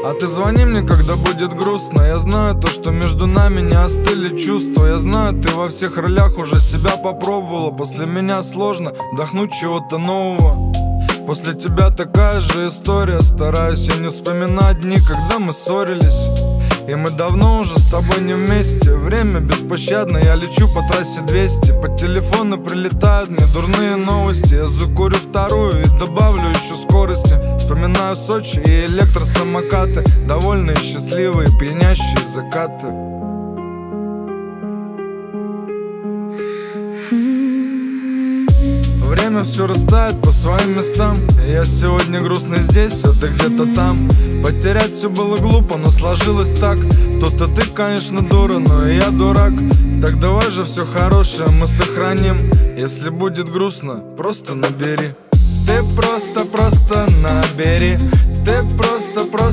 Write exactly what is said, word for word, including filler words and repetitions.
А ты звони мне, когда будет грустно. Я знаю то, что между нами не остыли чувства. Я знаю, ты во всех ролях уже себя попробовала. После меня сложно вдохнуть чего-то нового. После тебя такая же история. Стараюсь я не вспоминать дни, когда мы ссорились. И мы давно уже с тобой не вместе. Время беспощадно, я лечу по трассе двести. По телефону прилетают мне дурные новости. Я закурю вторую и добавлю еще скорости. Вспоминаю Сочи и электросамокаты, довольные, счастливые, пьянящие закаты. Время все растает по своим местам. Я сегодня грустный здесь, а ты где-то там. Потерять все было глупо, но сложилось так. То-то ты, конечно, дура, но и я дурак. Так давай же все хорошее мы сохраним. Если будет грустно, просто набери. Ты просто-просто набери. Ты просто-просто